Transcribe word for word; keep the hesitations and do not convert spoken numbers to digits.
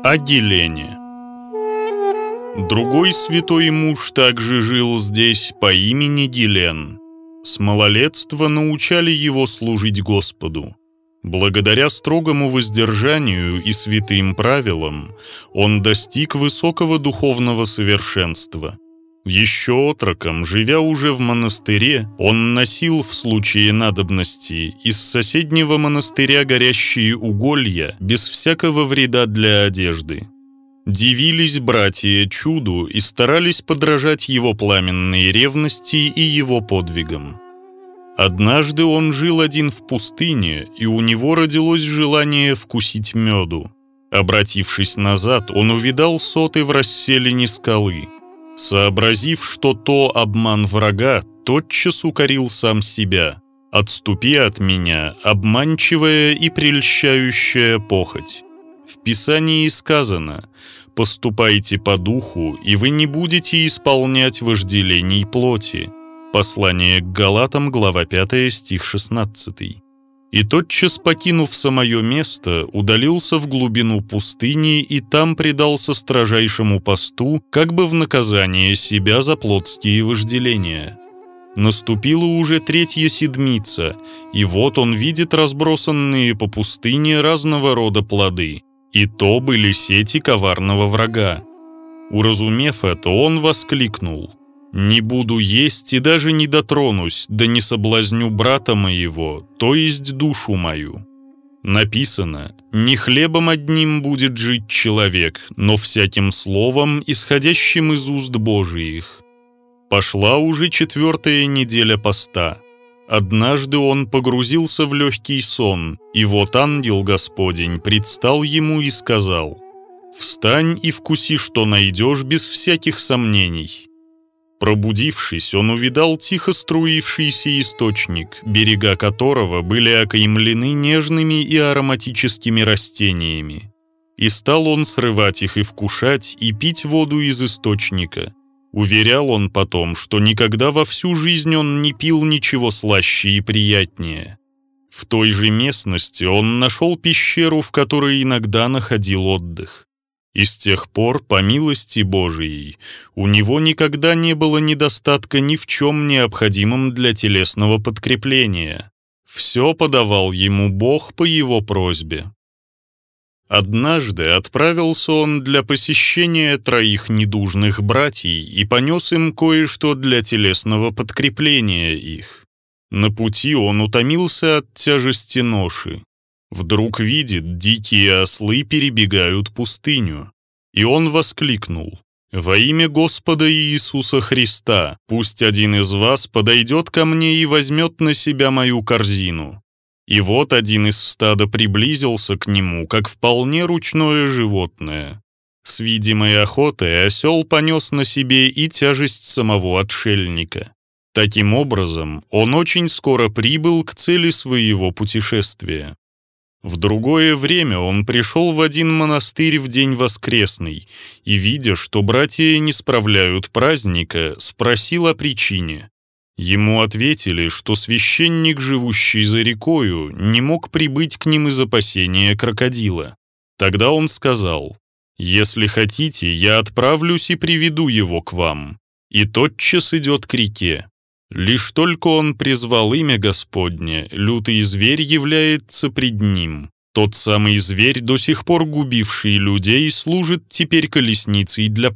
О Гилене. Другой святой муж также жил здесь по имени Гилен. С малолетства научали его служить Господу. Благодаря строгому воздержанию и святым правилам он достиг высокого духовного совершенства. Еще отроком, живя уже в монастыре, он носил в случае надобности из соседнего монастыря горящие уголья без всякого вреда для одежды. Дивились братья чуду и старались подражать его пламенной ревности и его подвигам. Однажды он жил один в пустыне, и у него родилось желание вкусить меду. Обратившись назад, он увидал соты в расселине скалы. Сообразив, что то обман врага, тотчас укорил сам себя: «Отступи от меня, обманчивая и прельщающая похоть». В Писании сказано: «Поступайте по духу, и вы не будете исполнять вожделений плоти». Послание к Галатам, глава пятая, стих шестнадцатый. И тотчас, покинув самое место, удалился в глубину пустыни и там предался строжайшему посту, как бы в наказание себя за плотские вожделения. Наступила уже третья седмица, и вот он видит разбросанные по пустыне разного рода плоды, и то были сети коварного врага. Уразумев это, он воскликнул: «Не буду есть и даже не дотронусь, да не соблазню брата моего, то есть душу мою». Написано: «Не хлебом одним будет жить человек, но всяким словом, исходящим из уст Божиих». Пошла уже четвертая неделя поста. Однажды он погрузился в легкий сон, и вот ангел Господень предстал ему и сказал: «Встань и вкуси, что найдешь, без всяких сомнений». Пробудившись, он увидал тихо струившийся источник, берега которого были окаймлены нежными и ароматическими растениями. И стал он срывать их и вкушать, и пить воду из источника. Уверял он потом, что никогда во всю жизнь он не пил ничего слаще и приятнее. В той же местности он нашел пещеру, в которой иногда находил отдых. И с тех пор, по милости Божией, у него никогда не было недостатка ни в чем необходимом для телесного подкрепления. Все подавал ему Бог по его просьбе. Однажды отправился он для посещения троих недужных братьев и понес им кое-что для телесного подкрепления их. На пути он утомился от тяжести ноши. Вдруг видит, дикие ослы перебегают пустыню. И он воскликнул: «Во имя Господа Иисуса Христа, пусть один из вас подойдет ко мне и возьмет на себя мою корзину». И вот один из стада приблизился к нему, как вполне ручное животное. С видимой охотой осел понес на себе и тяжесть самого отшельника. Таким образом, он очень скоро прибыл к цели своего путешествия. В другое время он пришел в один монастырь в день воскресный и, видя, что братья не справляют праздника, спросил о причине. Ему ответили, что священник, живущий за рекою, не мог прибыть к ним из опасения крокодила. Тогда он сказал: «Если хотите, я отправлюсь и приведу его к вам». И тотчас идет к реке. Лишь только он призвал имя Господне, лютый зверь является пред ним. Тот самый зверь, до сих пор губивший людей, служит теперь колесницей для